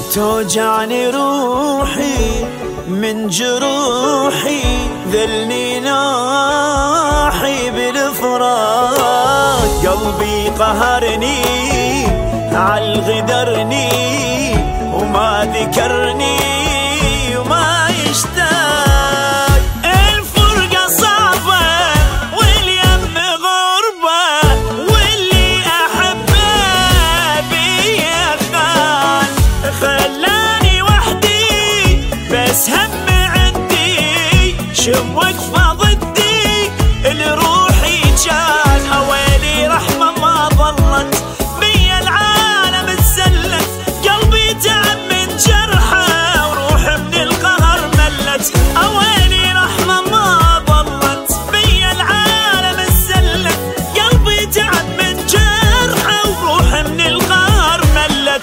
توجعني روحي من جروحي، ذلني ناحي بالفراق، قلبي قهرني عالغدرني وما ذكرني وما يشتاق. الفرقة صعبة واليم غربة، واللي أحبه بيا خان، خلاني وحدي بس هم عندي شم وقفة ضدي لروحي كان. أويلي رحمة ما ظلت بيا العالم اتسلت، قلبي تعب من جرحه وروح من القهر ملت. أويلي رحمة ما ظلت بيا العالم اتسلت، قلبي تعب من جرحه وروح من القهر ملت.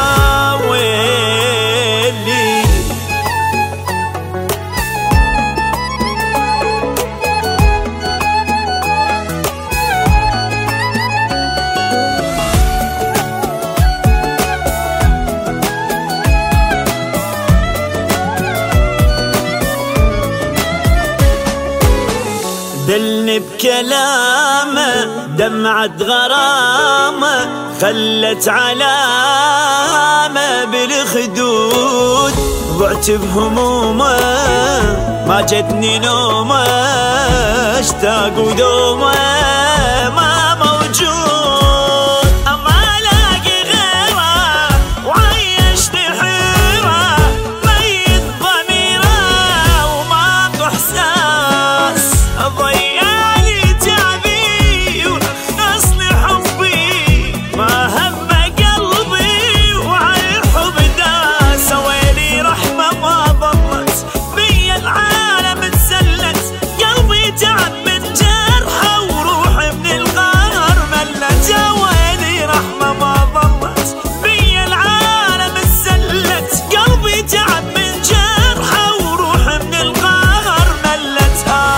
دلني بكلامه دمعة غرامه، خلت علامة بالخدود، ضعت بهمومه ما جتني نومه، اشتاق ودومه ما موجود. ما الاقي غيره وعيشت حيره، ميت ضميره وماكو احساس، ضيعلي تعبي ونخصني حبي، ما هم قلبي وعالحب داس. ويلي رحمة ما ظلت بيا العالم اتسلت، قلبي تعب من جرحه وروحي من القهر ملت. ويلي رحمة ما ظلت بيا العالم اتسلت، قلبي تعب من جرحه وروحي من القهر ملت.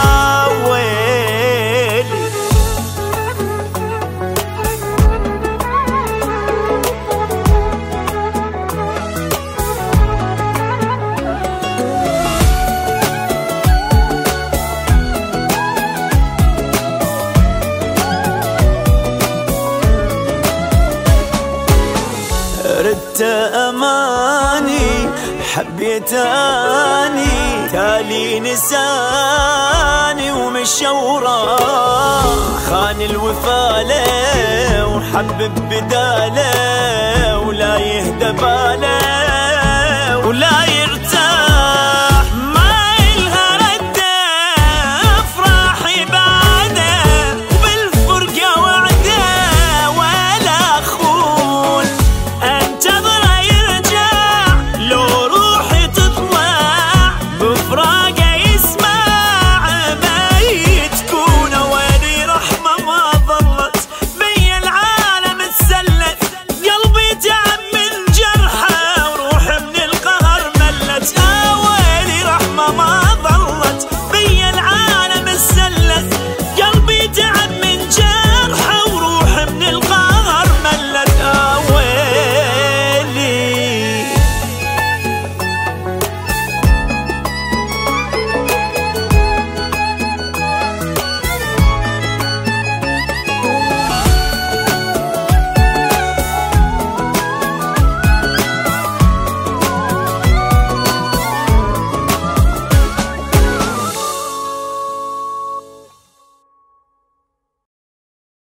ردت أماني حبيت أني، تالي نساني ومشى وراه، خان الوفاله وحبب بداله ولا يهدى باله.